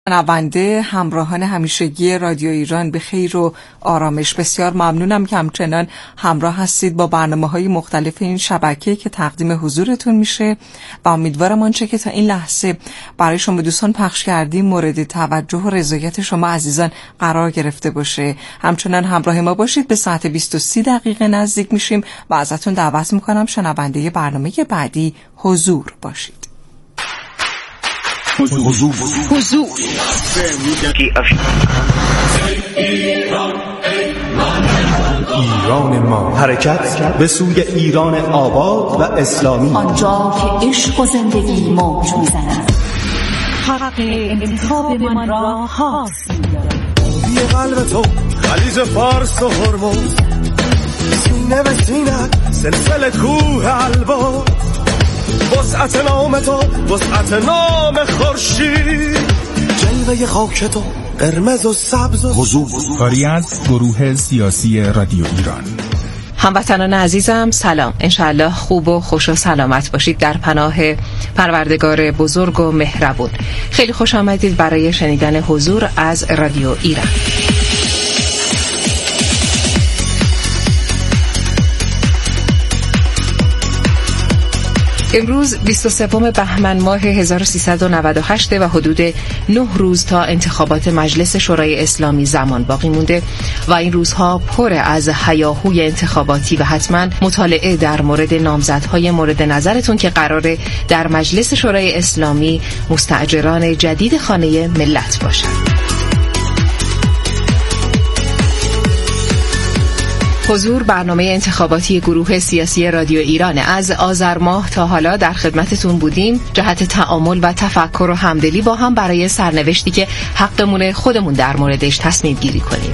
شنونده همراهان همیشگی رادیو ایران به خیر و آرامش، بسیار ممنونم که همچنان همراه هستید با برنامه‌های مختلف این شبکه که تقدیم حضورتون میشه و امیدوارم آنچه که تا این لحظه برای شما دوستان پخش کردیم مورد توجه و رضایت شما عزیزان قرار گرفته باشه. همچنان همراه ما باشید، به ساعت 20:30 نزدیک میشیم و ازتون دعوت میکنم شنونده برنامه بعدی حضور باشید. حضور ایران ما، حرکت به سوی ایران آباد و اسلامی، آنجا که عشق و زندگی موج میزند. حق انتخاب من را حاصل بی قلب تو خلیج فارس و هرمز، سینه به سینت سلسله کوه البرز، وسعت نام تو وسعت نام خورشید، جلوه خاک تو قرمز و سبز. حضور کاری از گروه سیاسی رادیو ایران. هموطنان عزیزم سلام، انشاءالله خوب و خوش و سلامت باشید در پناه پروردگار بزرگ و مهربون. خیلی خوش آمدید برای شنیدن حضور از رادیو ایران. امروز 23 بهمن ماه 1398 و حدود 9 روز تا انتخابات مجلس شورای اسلامی زمان باقی مونده و این روزها پر از هیاهوی انتخاباتی و حتما مطالعه در مورد نامزدهای مورد نظرتون که قراره در مجلس شورای اسلامی مستاجران جدید خانه ملت باشند. حضور برنامه انتخاباتی گروه سیاسی رادیو ایران. از آذر ماه تا حالا در خدمتتون بودیم جهت تأمل و تفکر و همدلی با هم برای سرنوشتی که حقمون خودمون در موردش تصمیم گیری کنیم.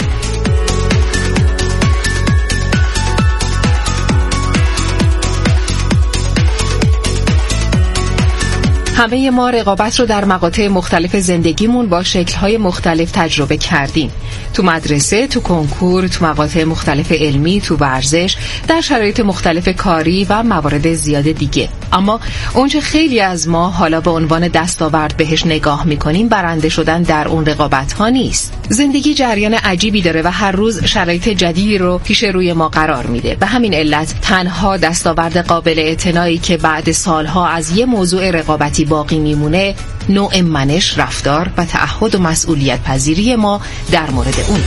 همه ما رقابت رو در مقاطع مختلف زندگیمون با شکل‌های مختلف تجربه کردیم. تو مدرسه، تو کنکور، تو مقاطع مختلف علمی، تو ورزش، در شرایط مختلف کاری و موارد زیاد دیگه. اما اونچه خیلی از ما حالا به عنوان دستاورد بهش نگاه می‌کنیم برنده شدن در اون رقابت‌ها نیست. زندگی جریان عجیبی داره و هر روز شرایط جدیدی رو پیش روی ما قرار میده. به همین علت تنها دستاورد قابل اعتنایی که بعد سالها از یه موضوع رقابتی باقی میمونه نوع منش، رفتار و تعهد و مسئولیت پذیری ما در مورد اون.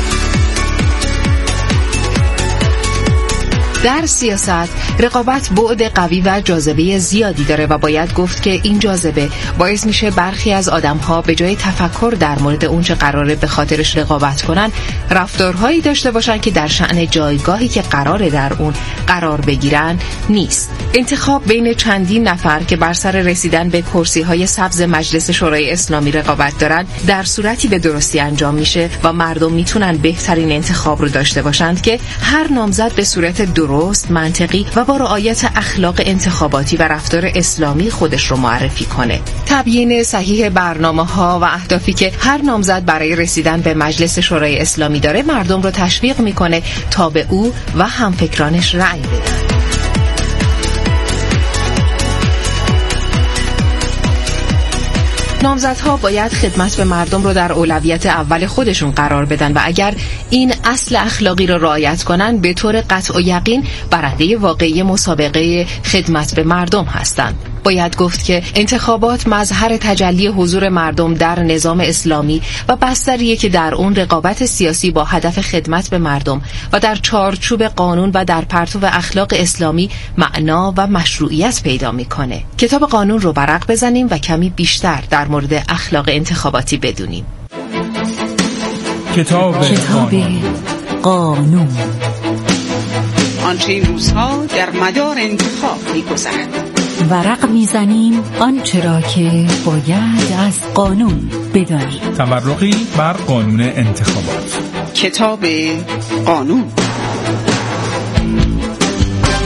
در سیاست رقابت بعد قوی و جاذبه زیادی داره و باید گفت که این جاذبه باعث میشه برخی از آدم‌ها به جای تفکر در مورد اون چه قراره به خاطرش رقابت کنن رفتارهایی داشته باشن که در شأن جایگاهی که قراره در اون قرار بگیرن نیست. انتخاب بین چندین نفر که بر سر رسیدن به کرسی‌های سبز مجلس شورای اسلامی رقابت دارن در صورتی به درستی انجام میشه و مردم میتونن بهترین انتخاب رو داشته باشند که هر نامزد به صورت درست، منطقی و با رعایت اخلاق انتخاباتی و رفتار اسلامی خودش رو معرفی کنه. تبیین صحیح برنامه‌ها و اهدافی که هر نامزد برای رسیدن به مجلس شورای اسلامی داره مردم رو تشویق میکنه تا به او و همفکرانش رأی بدن. نامزدها باید خدمت به مردم رو در اولویت اول خودشون قرار بدن و اگر این اصل اخلاقی رو رعایت کنن به طور قطع و یقین برنده واقعی مسابقه خدمت به مردم هستند. باید گفت که انتخابات مظهر تجلی حضور مردم در نظام اسلامی و بستریه که در اون رقابت سیاسی با هدف خدمت به مردم و در چارچوب قانون و در پرتو اخلاق اسلامی معنا و مشروعیت پیدا میکنه. کتاب قانون رو ورق بزنیم و کمی بیشتر در مورد اخلاق انتخاباتی بدونیم. کتاب قانون. آنچه این روزها در مدار انتخاب می‌گذرد. ورق میزنیم آنچه را که باید از قانون بدانیم. تورقی بر قانون انتخابات. کتاب قانون.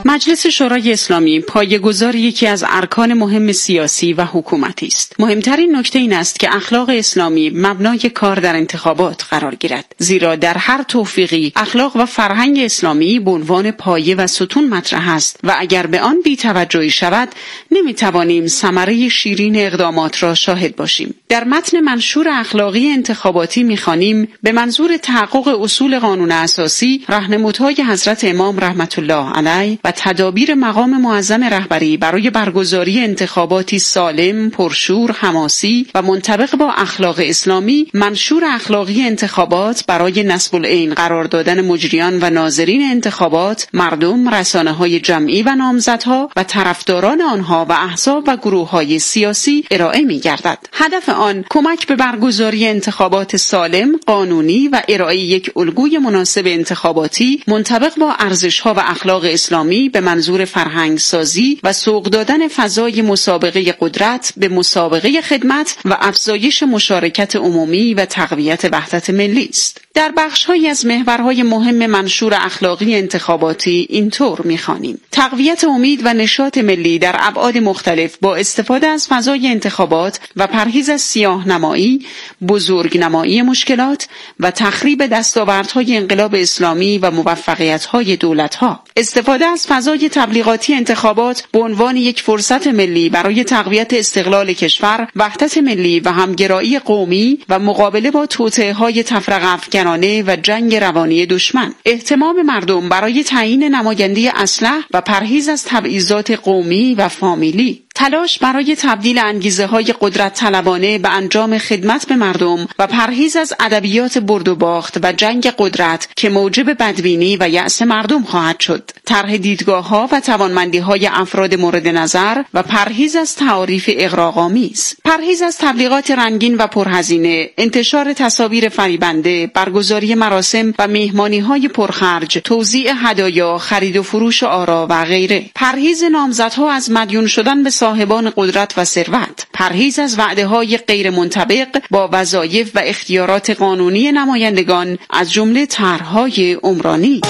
مجلس شورای اسلامی پایه‌گذار یکی از ارکان مهم سیاسی و حکومتی است. مهمترین نکته این است که اخلاق اسلامی مبنای کار در انتخابات قرار گیرد، زیرا در هر توفیقی اخلاق و فرهنگ اسلامی به عنوان پایه و ستون مطرح است و اگر به آن بی‌توجهی شود نمی‌توانیم ثمره شیرین اقدامات را شاهد باشیم. در متن منشور اخلاقی انتخاباتی می‌خوانیم به منظور تحقق اصول قانون اساسی، راهنمودهای حضرت امام رحمت الله علیه و تدابیر مقام معظم رهبری برای برگزاری انتخاباتی سالم، پرشور، حماسی و منطبق با اخلاق اسلامی، منشور اخلاقی انتخابات برای نصب العین قرار دادن مجریان و ناظرین انتخابات، مردم، رسانه‌های جمعی و نامزدها و طرفداران آنها و احزاب و گروه‌های سیاسی ارائه می‌گردد. هدف آن کمک به برگزاری انتخابات سالم، قانونی و ارائه یک الگوی مناسب انتخاباتی منطبق با ارزش‌ها و اخلاق اسلامی به منظور فرهنگ سازی و سوق دادن فضای مسابقه قدرت به مسابقه خدمت و افزایش مشارکت عمومی و تقویت وحدت ملی است. در بخش‌هایی از محورهای مهم منشور اخلاقی انتخاباتی اینطور می‌خوانیم: تقویت امید و نشاط ملی در ابعاد مختلف با استفاده از فضای انتخابات و پرهیز از سیاه‌نمایی، بزرگنمایی مشکلات و تخریب دستاوردهای انقلاب اسلامی و موفقیت‌های دولت‌ها. استفاده از فضای تبلیغاتی انتخابات به عنوان یک فرصت ملی برای تقویت استقلال کشور، وحدت ملی و همگرایی قومی و مقابله با توطئه‌های تفرقه افکنانه و جنگ روانی دشمن. اهتمام مردم برای تعیین نماینده اصلح و پرهیز از تبعیضات قومی و فامیلی. تلاش برای تبدیل انگیزه‌های قدرت طلبانه به انجام خدمت به مردم و پرهیز از ادبیات برد و باخت و جنگ قدرت که موجب بدبینی و یأس مردم خواهد شد. طرح دیدگاه‌ها و توانمندی‌های افراد مورد نظر و پرهیز از تعاریف اغراق‌آمیز. پرهیز از تبلیغات رنگین و پرهزینه، انتشار تصاویر فریبنده، برگزاری مراسم و مهمانی‌های پرخرج، توزیع هدایا، خرید و فروش آرا و غیره. پرهیز نامزدها از مدیون شدن به صاحبان قدرت و ثروت. پرهیز از وعده‌های غیر منطبق با وظایف و اختیارات قانونی نمایندگان از جمله طرح‌های عمرانی.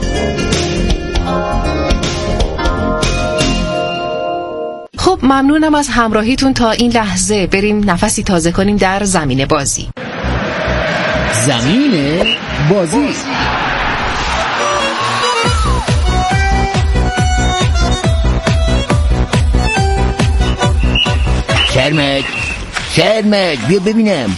خب ممنونم از همراهیتون. تا این لحظه بریم نفسی تازه کنیم در زمین بازی. زمین بازی. شرمک بیا ببینم.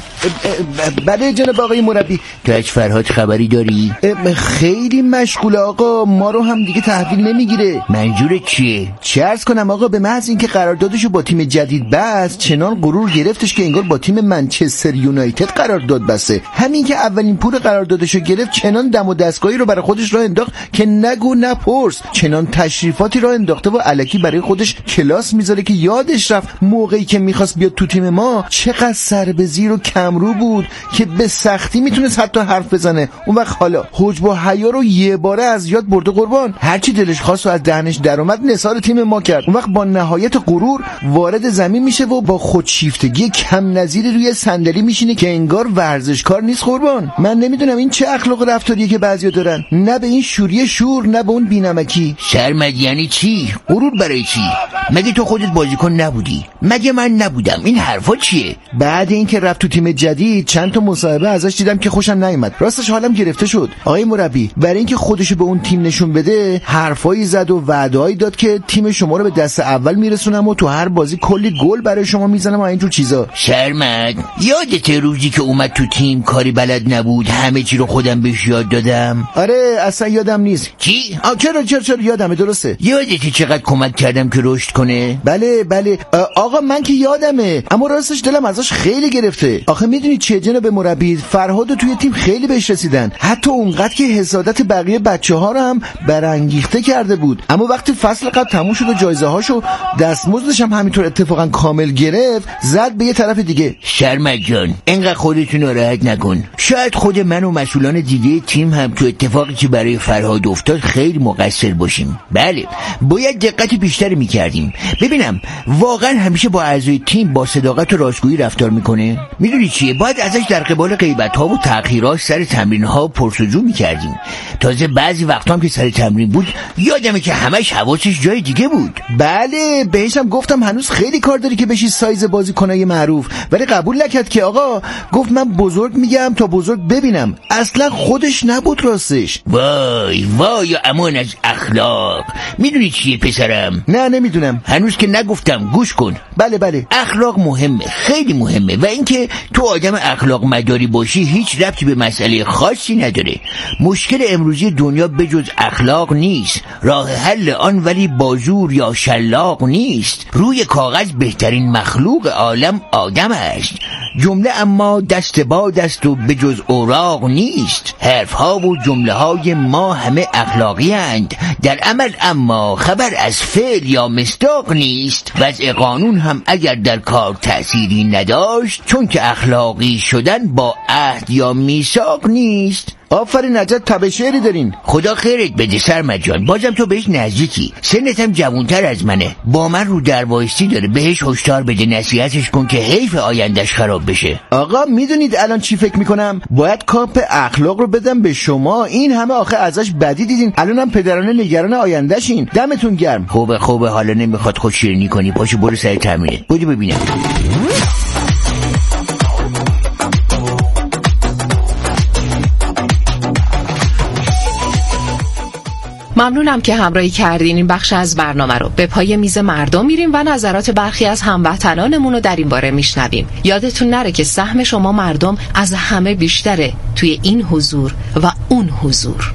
بله جناب آقای مربی. تو از فرهاد خبری داری؟ خیلی مشغول آقا، ما رو هم دیگه تحویل نمیگیره. منظورت چیه؟ چه عرض کنم آقا، به محض اینکه قراردادشو با تیم جدید بست چنان غرور گرفتش که انگار با تیم منچستر یونایتد قرارداد بسته. همین که اولین پول قراردادشو گرفت چنان دم و دستگاهی رو برای خودش راه انداخت که نگو نپرس. چنان تشریفاتی راه انداخته و الکی برای خودش کلاس میذاره که یادش رفت موقعی که میخواست بیاد تو تیم ما چقدر سر به زیر و کمرو بود که به سختی میتونست حتی حرف بزنه. اون وقت حالا حجب و حیا رو یه باره از یاد برده قربان. هرچی دلش خواست و از دهنش در اومد نثار تیم ما کرد. اون وقت با نهایت غرور وارد زمین میشه و با خودشیفتگی کم نظیری روی صندلی میشینه که انگار ورزشکار نیست قربان. من نمیدونم این چه اخلاق رفتاریه که بعضیا دارن، نه به این شوری شور نه به اون بی‌نمکی. شرمک یعنی چی؟ غرور برای چی؟ مگه تو خودت بازیکن نبودی؟ مگه من نبودم؟ این حرفا چیه؟ بعد اینکه رفت تو تیم جدید چند تا مصاحبه ازش دیدم که خوشم نیومد. راستش حالم گرفته شد. آقای مربی برای اینکه خودشو به اون تیم نشون بده حرفایی زد و وعده‌ای داد که تیم شما رو به دست اول میرسونم و تو هر بازی کلی گل برای شما میزنم و اینجور چیزا. شرمک یادت روزی که اومد تو تیم کاری بلد نبود همه چی رو خودم بهش یاد دادم؟ آره اصلا یادم نیست. چی؟ چرا یادمه. درسته. یادت چقدر کمک کردم که رشد کنه؟ بله آقا من که یادمه، اما راستش دلم ازش خیلی گرفته. آخه میدونی چه جناب مربی، فرهادو توی تیم خیلی بهش رسیدن، حتی اونقدر که حسادت بقیه بچه‌ها رو هم برانگیخته کرده بود. اما وقتی فصل قبل تموم شد و جایزه‌هاشو دستمزدش هم همینطور اتفاقا کامل گرفت، زد به یه طرف دیگه. شرمک جان اینقدر خودتون ناراحت نکن. شاید خود من و مسئولان دیگه تیم هم تو اتفاقی که برای فرهاد افتاد خیلی مقصر باشیم. بله باید دقت بیشتری می‌کردیم. ببینم واقعا همیشه با اعضای تیم با صداقت و راستگویی رفتار میکنه؟ میدونی چیه؟ باید ازش در قبال غیبت‌ها و تأخیراش سر تمرین‌ها پرسجو می‌کردیم. تازه بعضی وقتا هم که سر تمرین بود یادمه که همش حواسش جای دیگه بود. بله بهشم گفتم هنوز خیلی کار داری که بشی سایز بازیکنای معروف، ولی قبول نکرد که آقا. گفت من بزرگ میگم تا بزرگ ببینم. اصلا خودش نبود راستش. وای وای امان از اخلاق. میدونی چیه پسرم؟ نه نمیدونم. هنوز که نگفتم، گوش کن. بله اخلاق مهمه، خیلی مهمه، و اینکه تو آدم اخلاق مداری باشی هیچ ربطی به مسئله خاصی نداره. مشکل امروزی دنیا بجز اخلاق نیست. راه حل آن ولی بازور یا شلاق نیست. روی کاغذ بهترین مخلوق عالم آدم است. جمله اما دست باد است و بجز اوراق نیست. حرفها و جمله های ما همه اخلاقی اند، در عمل اما خبر از فعل یا مصداق نیست. وضع قانون هم اگر در کار تأثیری نداشت، چون که اخلاقی شدن با عهد یا میثاق نیست. آفرین عجب تب شعری دارین. خدا خیرت بده سرمد جان، بازم تو بهش نزدیکی، سنت هم جوانتر از منه، با من رو در وایستی داره. بهش هشدار بده، نصیحتش کن که حیف آیندش خراب بشه. آقا میدونید الان چی فکر میکنم؟ باید کاپ اخلاق رو بدم به شما. این همه آخه ازش بدی دیدین، الانم پدرانه نگران آیندهشین. دمتون گرم. خوبه حالا نمیخواد خود شیرینی کنی، پاشو برو سر تمرینت. بودی ببینم. ممنونم که همراهی کردین. این بخش از برنامه رو به پای میز مردم میریم و نظرات برخی از هموطنانمون رو در این باره میشنویم. یادتون نره که سهم شما مردم از همه بیشتره توی این حضور و اون حضور.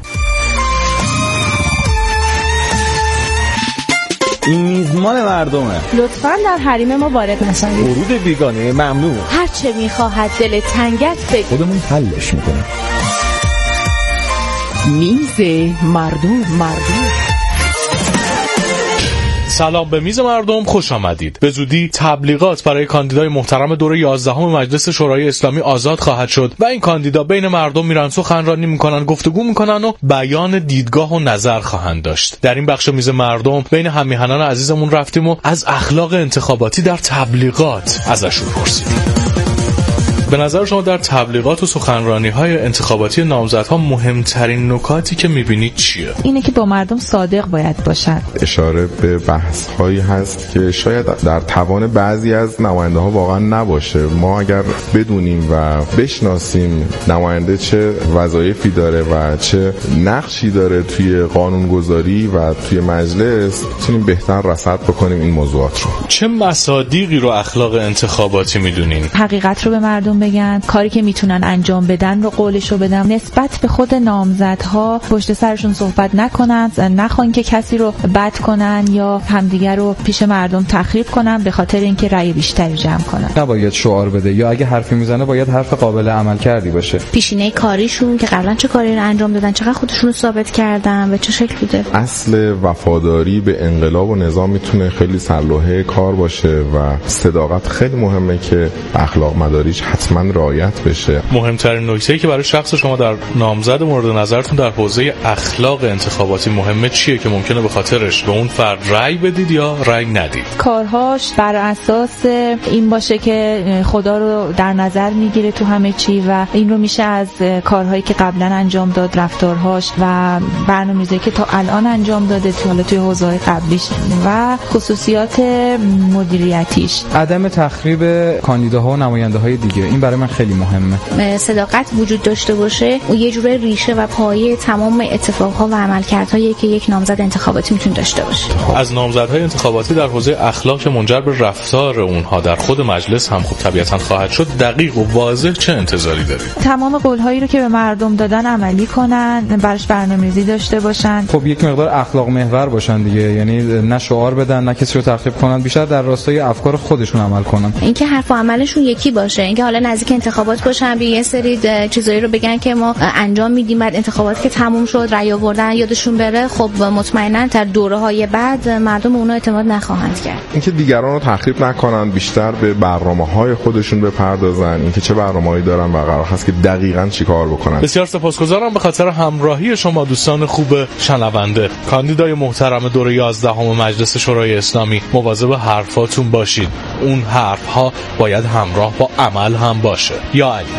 این میز مال مردمه. لطفاً در حریم ما وارد نشید. ورود بیگانه ممنوع. هر چه میخواهد دل تنگت بگو، خودمون حلش میکنیم. میز مردم. سلام به میز مردم، خوش آمدید. به زودی تبلیغات برای کاندیدای محترم دوره 11 مجلس شورای اسلامی آزاد خواهد شد و این کاندیدا بین مردم میرن سخنرانی میکنن، گفتگو میکنن و بیان دیدگاه و نظر خواهند داشت. در این بخش میز مردم بین هم‌میهنان عزیزمون رفتیم و از اخلاق انتخاباتی در تبلیغات ازشون پرسیدیم. به نظر شما در تبلیغات و سخنرانی‌های انتخاباتی نامزدها مهمترین نکاتی که می‌بینید چیه؟ اینه که با مردم صادق باید باشن. اشاره به بحث‌هایی هست که شاید در توان بعضی از نماینده‌ها واقعا نباشه. ما اگر بدونیم و بشناسیم نماینده چه وظایفی داره و چه نقشی داره توی قانونگذاری و توی مجلس، می‌تونیم بهتر رصد بکنیم این موضوعات رو. چه مصادیقی رو اخلاق انتخاباتی می‌دونین؟ حقیقت رو به مردم بگن، کاری که میتونن انجام بدن رو قولشو بدن، نسبت به خود نامزدها پشت سرشون صحبت نکنن، نخوان که کسی رو بد کنن یا همدیگر رو پیش مردم تخریب کنن به خاطر اینکه رأی بیشتری جمع کنن. نباید شعار بده، یا اگه حرفی میزنه باید حرف قابل عمل کردی باشه. پیشینه کاریشون که قبلا چه کاری رو انجام دادن، چقدر خودشون رو ثابت کردن و چه شکل بوده. اصل وفاداری به انقلاب و نظام میتونه خیلی سرلوحه کار باشه و صداقت خیلی مهمه که اخلاق مداریش حتما رعایت بشه. مهمترین نکته‌ای که برای شخص شما در نامزد مورد نظرتون در حوزه اخلاق انتخاباتی مهمه چیه که ممکنه به خاطرش به اون فرد رأی بدید یا رأی ندید؟ کارهاش بر اساس این باشه که خدا رو در نظر میگیره تو همه چی و این رو میشه از کارهایی که قبلا انجام داد، رفتارهاش و برنامه‌ریزی که تا الان انجام داده توی حوزه‌های قبلیش و خصوصیات مدیریتیش. عدم تخریب کاندیداها و نماینده‌های دیگه، این برای من خیلی مهمه. صداقت وجود داشته باشه و یه جوره ریشه و پایه تمام اتفاقها و عملکردهایی که یک نامزد انتخاباتی میتونه داشته باشه. از نامزدهای انتخاباتی در حوزه اخلاق که منجر به رفتار اونها در خود مجلس هم خب طبیعتاً خواهد شد، دقیق و واضح چه انتظاری دارید؟ تمام قولهایی رو که به مردم دادن عملی کنن، براش برنامه‌ریزی داشته باشن. خب یک مقدار اخلاق محور باشن دیگه، یعنی نه شعار بدن نه کسی رو تخریب کنن، بیشتر در راستای افکار خودشون عمل کنن. اینکه حرف و عملشون یکی باشه، اینکه حالا نزدیک انتخابات باشن به یه سری چیزایی رو بگن که ما انجام میدیم، بعد انتخابات که تموم شد رأی آوردن یادشون بره، خب مطمئنا در دوره‌های بعد مردم اونها اعتماد نخواهند کرد. اینکه دیگران رو تخریب نکنن، بیشتر به برنامه‌های خودشون بپردازن، اینکه چه برنامه‌ای دارن و قرار هست که دقیقاً چیکار بکنن. بسیار سپاسگزارم به خاطر همراهی شما دوستان خوب شنونده. کاندیدای محترم دوره 11 مجلس شورای اسلامی، مواظب حرفاتون باشید. اون حرف‌ها باید همراه با عمل هم هم باشه. یا علی.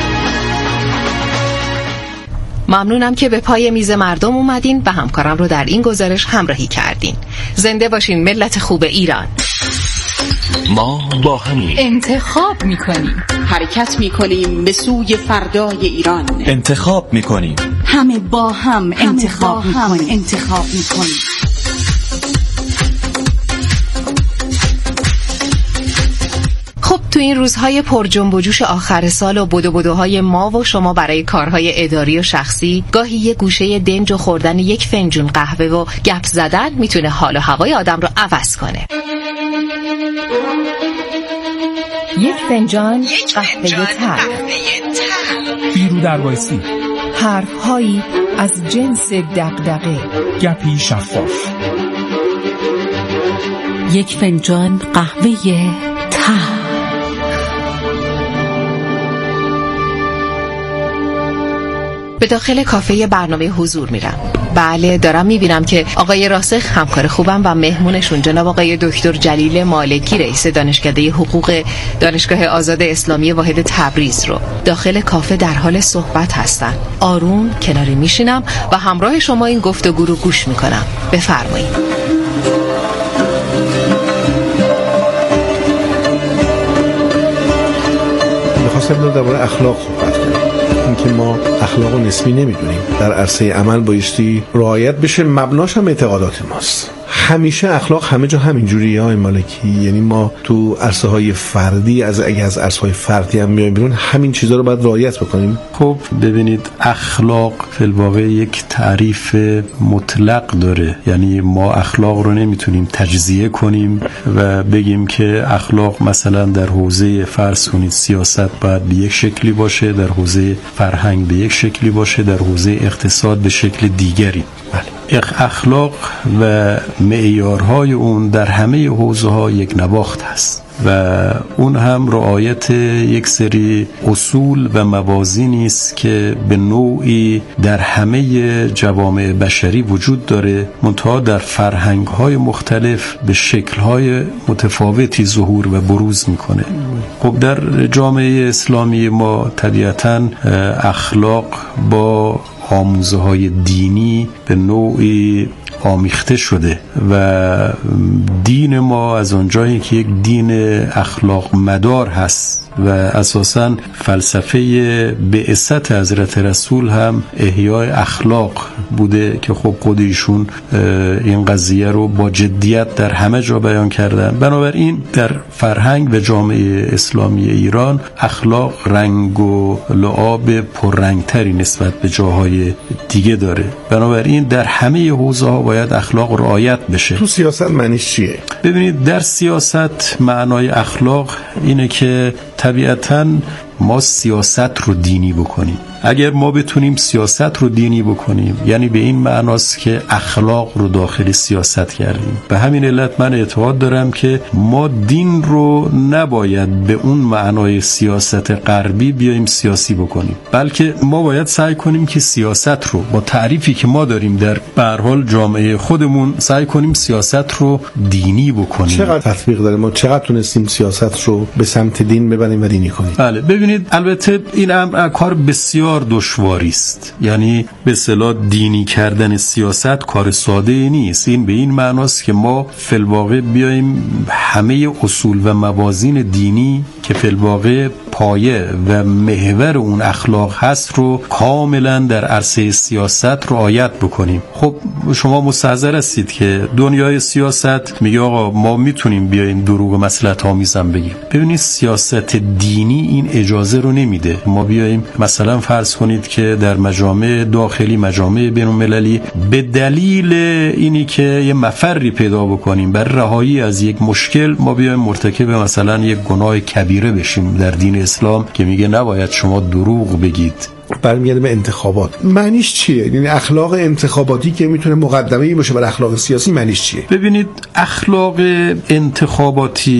ممنونم که به پای میز مردم اومدین و همکارم رو در این گزارش همراهی کردین. زنده باشین ملت خوب ایران. ما با همین انتخاب میکنیم، حرکت میکنیم به سوی فردای ایران. انتخاب میکنیم، همه با هم انتخاب میکنیم. خب تو این روزهای پر جنب و جوش آخر سال و بدوهای ما و شما برای کارهای اداری و شخصی گاهی یه گوشه دنج و خوردن یک فنجون قهوه و گپ زدن میتونه حال و هوای آدم رو عوض کنه. یک فنجان قهوه تلخ، بیرو دربایسی، حرفهایی از جنس دغدغه، گپی شفاف. یک فنجان قهوه تلخ. به داخل کافه برنامه حضور میرم. بله دارم میبینم که آقای راسخ همکار خوبم و مهمونشون جناب آقای دکتر جلیل مالکی رئیس دانشکده حقوق دانشگاه آزاد اسلامی واحد تبریز رو داخل کافه در حال صحبت هستن. آروم کناری میشینم و همراه شما این گفتگو رو گوش میکنم. بفرمایید. میخواستم درباره اخلاق صحبت کنم. اینکه ما اخلاق رو نسبی نمیدونیم، در عرصه عمل بایستی رعایت بشه، مبناش هم اعتقادات ماست. همیشه اخلاق همه جا همینجوریه های مالکی، یعنی ما تو عرصه های فردی اگه از عرصه های فردی هم میایم بیرون همین چیزا رو باید رعایت بکنیم. خب ببینید اخلاق فی الواقع یک تعریف مطلق داره، یعنی ما اخلاق رو نمیتونیم تجزیه کنیم و بگیم که اخلاق مثلا در حوزه فرض کنید سیاست باید به یک شکلی باشه، در حوزه فرهنگ به یک شکلی باشه، در حوزه اقتصاد به شکل دیگری. اخلاق و معیارهای اون در همه حوزه‌ها یک نواخت هست و اون هم رعایت یک سری اصول و موازینی است که به نوعی در همه جوامع بشری وجود داره، منتها در فرهنگ‌های مختلف به شکل‌های متفاوتی ظهور و بروز میکنه. خب در جامعه اسلامی ما طبیعتاً اخلاق با آموزه‌های دینی به نوعی آمیخته شده و دین ما از اونجایی که یک دین اخلاق مدار هست و اساساً فلسفه بعثت حضرت رسول هم احیای اخلاق بوده که خب خود ایشون این قضیه رو با جدیت در همه جا بیان کردن. بنابراین در فرهنگ و جامعه اسلامی ایران اخلاق رنگ و لعاب پررنگتری نسبت به جاهای دیگه داره. بنابراین در همه حوزه‌ها باید اخلاق رعایت بشه. تو سیاست معنیش چیه؟ ببینید در سیاست معنای اخلاق اینه که طبیعتاً ما سیاست رو دینی بکنیم. اگر ما بتونیم سیاست رو دینی بکنیم یعنی به این معناست که اخلاق رو داخل سیاست کردیم. به همین علت من اعتقاد دارم که ما دین رو نباید به اون معنای سیاست غربی بیایم سیاسی بکنیم، بلکه ما باید سعی کنیم که سیاست رو با تعریفی که ما داریم در به هر حال جامعه خودمون سعی کنیم سیاست رو دینی بکنیم. چقدر تطبیق داره؟ ما چقدر تونستیم سیاست رو به سمت دین ببریم و دینی کنیم؟ بله ببینید البته این امر کار بسیار دشواری است، یعنی به اصطلاح دینی کردن سیاست کار ساده نیست. این به این معناست که ما فی الواقع بیایم همه اصول و موازین دینی که فی الواقع پایه و محور اون اخلاق هست رو کاملا در عرصه سیاست رعایت بکنیم. خب شما مستحضر هستید که دنیای سیاست میگه آقا ما میتونیم بیایم دروغ مصلحت آمیزم بگیم. ببینید سیاست دینی این اجازه رو نمیده. ما بیایم مثلا فرض کنید که در مجامع داخلی، مجامع بین‌المللی، به دلیل اینی که یه مفری پیدا بکنیم برای رهایی از یک مشکل ما بیایم مرتکب مثلا یک گناه کبیره بشیم در دین اسلام که میگه نباید شما دروغ بگید. برمیگرده به انتخابات. معنیش چیه؟ یعنی اخلاق انتخاباتی که میتونه مقدمه‌ای باشه بر اخلاق سیاسی معنیش چیه؟ ببینید اخلاق انتخاباتی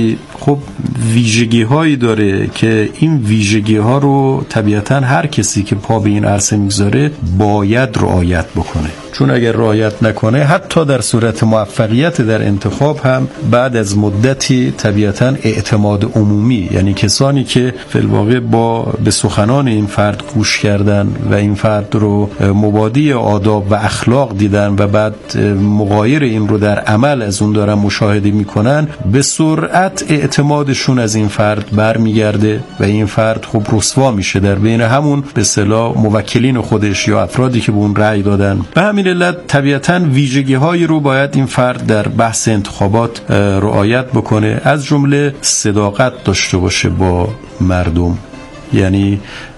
خب ویژگی هایی داره که این ویژگی ها رو طبیعتا هر کسی که پا به این عرصه میگذاره باید رعایت بکنه، چون اگر رعایت نکنه حتی در صورت موفقیت در انتخاب هم بعد از مدتی طبیعتا اعتماد عمومی، یعنی کسانی که فی الواقع به سخنان این فرد گوش کردن و این فرد رو مبادی آداب و اخلاق دیدن و بعد مغایر این رو در عمل از اون دارن مشاهده میکنن، به سرعت اعتمادشون از این فرد برمیگرده و این فرد خب رسوا میشه در بین همون به اصطلاح موکلین خودش یا افرادی که به اون رأی دادن. به همین علت طبیعتاً ویژگی‌هایی رو باید این فرد در بحث انتخابات رعایت بکنه، از جمله صداقت داشته باشه با مردم، یعنی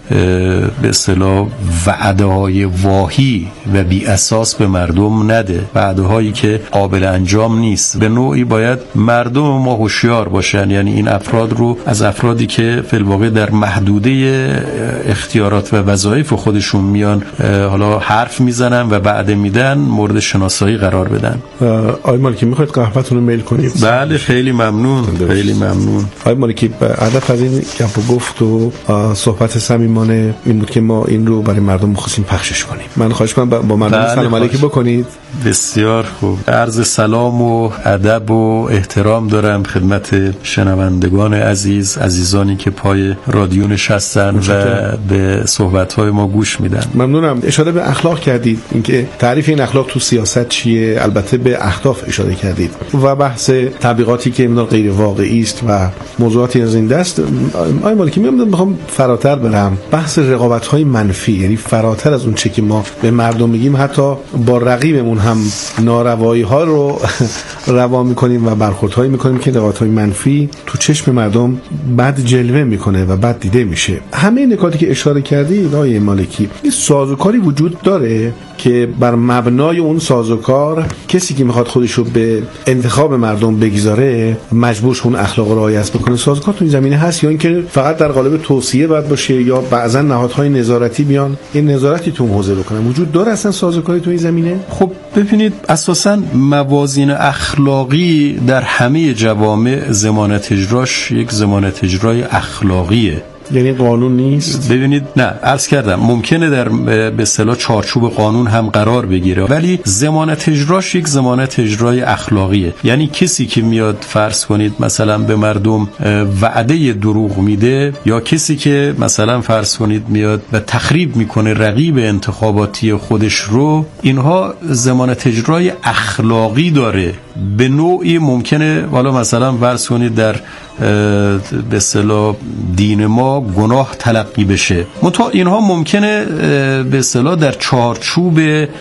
به اصطلاح وعده‌های واهی و بی اساس به مردم نده، وعده‌هایی که قابل انجام نیست. به نوعی باید مردم ما هوشیار باشن، یعنی این افراد رو از افرادی که فی الواقع در محدوده اختیارات و وظایف خودشون میان حالا حرف میزنن و وعده میدن مورد شناسایی قرار بدن. آقای مالکی میخواید قهوه‌تون رو میل کنید؟ بله خیلی ممنون. خیلی ممنون. آقای مالکی هدف از این گپ و گفت و صحبت صمیمانه این بود که ما این رو برای مردم خواستیم پخشش کنیم. من خواهش کنم با مردم سلام علیکی بکنید. بسیار خوب. عرض سلام و ادب و احترام دارم خدمت شنوندگان عزیزانی که پای رادیو نشستن و به صحبت‌های ما گوش میدن. ممنونم. اشاره به اخلاق کردید، اینکه تعریف این اخلاق تو سیاست چیه، البته به اهداف اشاره کردید و بحث تبلیغاتی که امروز غیر واقعی است و موضوعاتی از این دست. آقای مالکی میخوام فراتر برم، بحث رقابت‌های منفی، یعنی فراتر از اون چه که ما به مردم میگیم، حتی با رقیبمون هم ناروایی‌ها رو روا می‌کنیم و برخوردهایی می‌کنیم که رقابت‌های منفی تو چشم مردم بد جلوه می‌کنه و بد دیده میشه. همه نکاتی که اشاره کردید آقای مالکی، این سازوکاری وجود داره که بر مبنای اون سازوکار کسی که میخواد خودش رو به انتخاب مردم بگذاره مجبور اون اخلاق رو رعایت بکنه. سازوکار تو این زمینه هست یا اینکه فقط در قالب توصیه باید باشه یا بعضا نهادهای نظارتی بیان این نظارتی تو حوزه بکنن؟ وجود داره اصلا سازوکاری تو این زمینه؟ خب ببینید، اساسا موازین اخلاقی در همه جوامع ضمانت اجراش یک ضمانت اجرای اخلاقیه، یعنی قانون نیست. ببینید، نه عرض کردم ممکنه در به اصطلاح چارچوب قانون هم قرار بگیره، ولی ضمانت اجراش یک ضمانت اجرای اخلاقیه. یعنی کسی که میاد فرض کنید مثلا به مردم وعده دروغ میده، یا کسی که مثلا فرض کنید میاد و تخریب میکنه رقیب انتخاباتی خودش رو، اینها ضمانت اجرای اخلاقی داره. به نوعی ممکنه والا مثلا فرض کنید در به اصطلاح دین ما گناه تلقی بشه، منتها اینها ممکنه به اصطلاح در چارچوب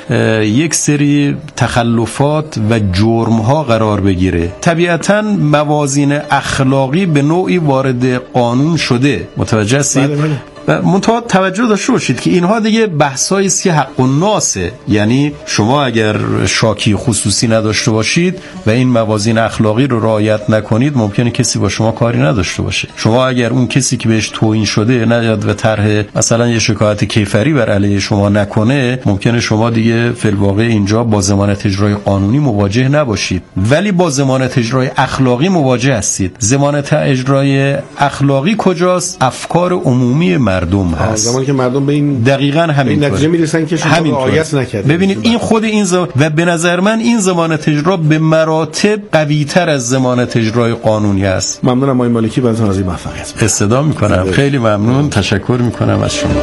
یک سری تخلفات و جرم‌ها قرار بگیره. طبیعتاً موازین اخلاقی به نوعی وارد قانون شده، متوجه هستید؟ و منتها توجه داشته باشید که اینها دیگه بحثایی است که حق الناسه، یعنی شما اگر شاکی خصوصی نداشته باشید و این موازین اخلاقی رو رعایت نکنید، ممکنه کسی با شما کاری نداشته باشه. شما اگر اون کسی که بهش توهین شده نیاد و طرح مثلا یه شکایت کیفری بر علیه شما نکنه، ممکنه شما دیگه فی الواقع اینجا با ضمانت اجرای قانونی مواجه نباشید، ولی با ضمانت اجرای اخلاقی مواجه هستید. ضمانت اجرای اخلاقی کجاست؟ افکار عمومی مردم هست. زمانی که مردم به این دقیقاً همین نتیجه میرسن که شما رعایت نکردید. ببینید این خود این و به نظر من این ضمانت اجرا به مراتب قوی‌تر از ضمانت اجرای قانونی است. ممنونم آقای مالکی، براتون از این موفقیت استدعا میکنم. خیلی ممنون، تشکر میکنم از شما.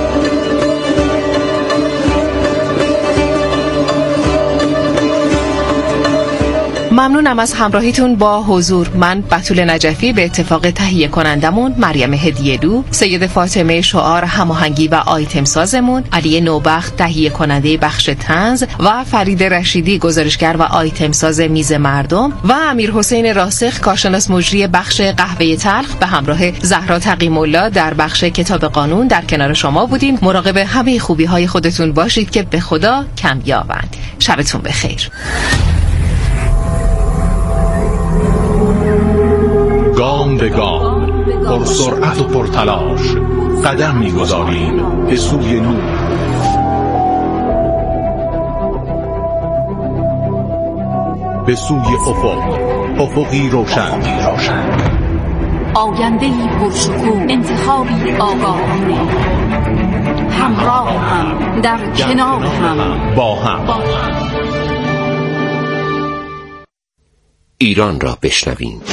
ممنونم از همراهیتون با حضور. من بتول نجفی به اتفاق تهیه کنندمون مریم هدیه‌لو، سید فاطمه شعار هماهنگی و آیتم سازمون، علی نوبخت تهیه کننده بخش طنز و فرید رشیدی گزارشگر و آیتم ساز میز مردم و امیر حسین راسخ کارشناس مجری بخش قهوه تلخ به همراه زهرا تقی‌الله در بخش کتاب قانون در کنار شما بودیم. مراقب همه خوبی‌های خودتون باشید که به خدا کمیابند. شبتون بخیر. گام به گام، پر سرعت و پر تلاش، قدم می‌گذاریم به سوی نور. به سوی افقی روشن. آینده‌ای پرشکوه، انتخابی آگاهانه، همراه هم، در کنار هم، با هم. ایران را بشنویم.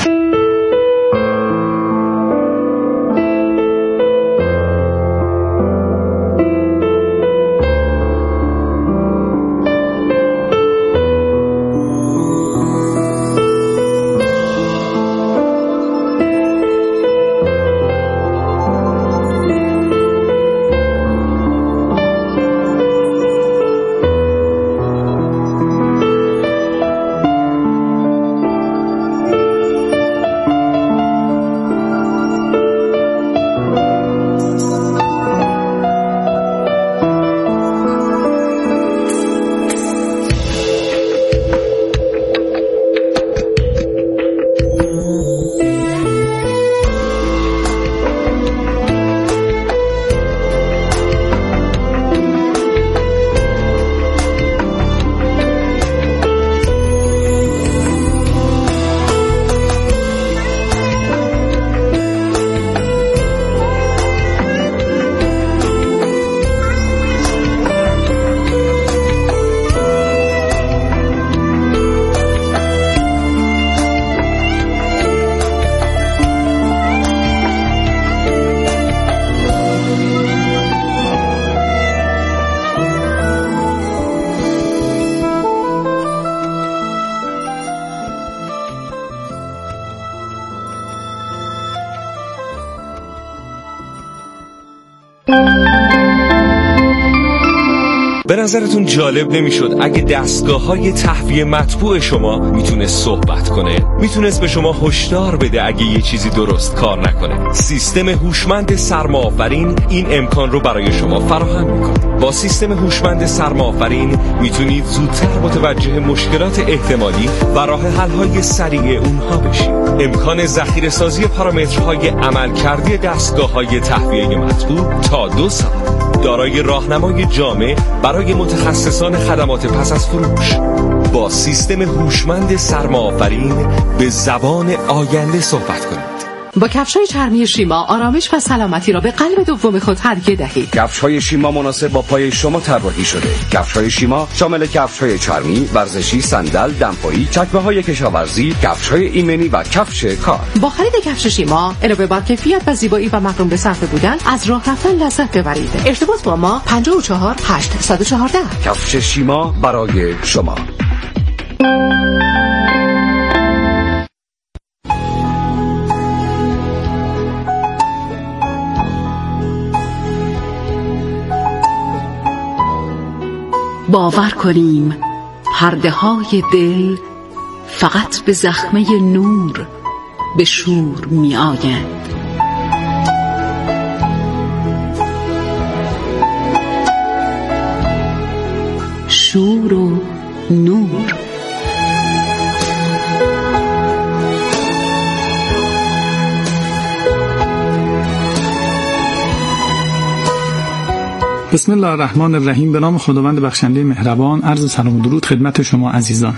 به نظرتون جالب نمیشد اگه دستگاه‌های تهویه مطبوع شما میتونست صحبت کنه؟ میتونست به شما هشدار بده اگه یه چیزی درست کار نکنه؟ سیستم هوشمند سرماآفرین این امکان رو برای شما فراهم میکنه. با سیستم هوشمند سرماآفرین میتونید زودتر متوجه مشکلات احتمالی و راه حل‌های سریع اونها بشید. امکان ذخیره‌سازی پارامترهای عملکردی دستگاه‌های تهویه مطبوع تا 2 سال. دارای راهنمای جامع برای متخصصان خدمات پس از فروش. با سیستم هوشمند سرماآفرین به زبان آینده صحبت کنید. با کفش‌های چرمی شیما آرامش و سلامتی را به قلب دوم خود هدیه دهید. کفش‌های شیما مناسب با پای شما طراحی شده. کفش‌های شیما شامل کفش‌های چرمی، ورزشی، صندل، دمپایی، چکمه‌های کشاورزی، کفش‌های ایمنی و کفش کار. با خرید کفش شیما علاوه بر کیفیت و زیبایی و مقرون به صرفه بودن، از راه رفتن لذت ببرید. ارتباط با ما 54 814. کفش شیما برای شما. باور کنیم پرده های دل فقط به زخمه نور به شور می آیند. شور و نور. بسم الله الرحمن الرحیم. به نام خداوند بخشنده مهربان. عرض سلام و درود خدمت شما عزیزان.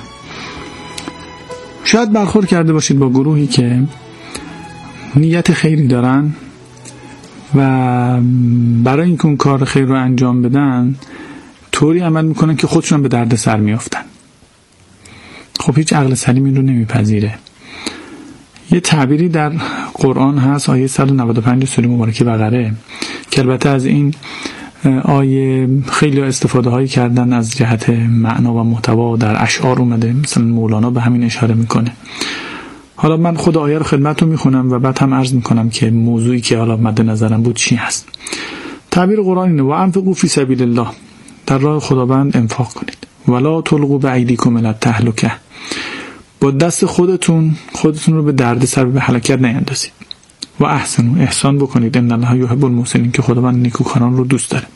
شاید برخورد کرده باشید با گروهی که نیت خیری دارن و برای اینکه اون کار خیر رو انجام بدن طوری عمل میکنن که خودشون به درد سر میافتن. خب هیچ عقل سلیم این رو نمیپذیره. یه تعبیری در قرآن هست، آیه 195 سوره مبارکه بقره، که البته از این آیه خیلی استفاده هایی کردن از جهت معنا و محتوا در اشعار اومده. مثلا مولانا به همین اشاره میکنه. حالا من خود آیه رو خدمتتون میخونم و بعد هم عرض میکنم که موضوعی که حالا مد نظرم بود چی هست. تعبیر قرآن اینه: و انفقوا فی سبیل الله، در راه خداوند انفاق کنید. ولا تلقوا بایدیکم الی التهلکه، با دست خودتون رو به دردسر و به هلاکت نیندازید. و احسنوا، احسان بکنید. ان الله یحب المحسنین، که خداوند نیکوکاران رو دوست داره.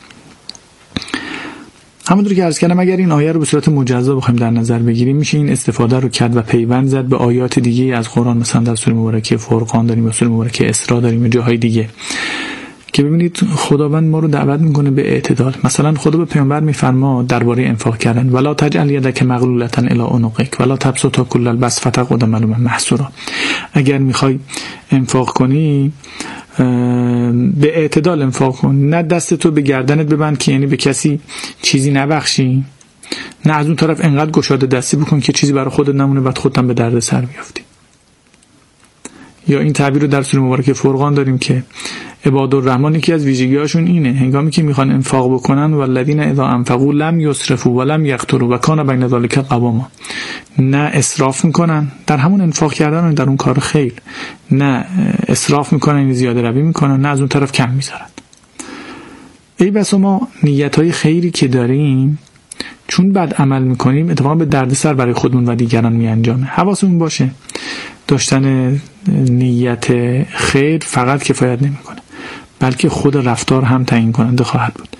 همونطور که عرض کردم اگر این آیه رو به صورت مجزا بخوایم در نظر بگیریم میشه این استفاده رو کرد و پیوند زد به آیات دیگه از قرآن. مثلا در سوره مبارکه فرقان داریم و سوره مبارکه اسراء داریم و جاهای دیگه که ببینید خداوند ما رو دعوت میکنه به اعتدال. مثلا خدا به پیامبر میفرما درباره انفاق کردن ولا تجعل یدک مغلولة الی عنقک ولا تبسطها کل البسط فتقعد ملوما محسورا. اگر میخوای انفاق کنی به اعتدال انفاق کن، نه دستتو به گردنت ببند که یعنی به کسی چیزی نبخشی، نه از اون طرف انقدر گشاده دستی بکن که چیزی برای خودت نمونه بعد خودت هم به درد سر بیافتی. یا این تعبیر رو در سوره مبارکه فرقان داریم که عبادالرحمن یکی از ویژگی‌هاشون اینه هنگامی که میخوان انفاق بکنن والذین اذا انفقوا لم یسرفوا ولم یقتروا و کان بین ذلک قواما، نه اسراف میکنن در همون انفاق کردن در اون کار خیر، نه اسراف میکنن یعنی زیاده روی میکنن، نه از اون طرف کم میذارن. ای بسا ما نیت‌های خیری که داریم چون بد عمل میکنیم اتفاقا به دردسر برای خودمون و دیگران میانجامه. حواسمون باشه داشتن نیت خیر فقط کفایت نمیکنه، بلکه خود رفتار هم تعیین کننده خواهد بود.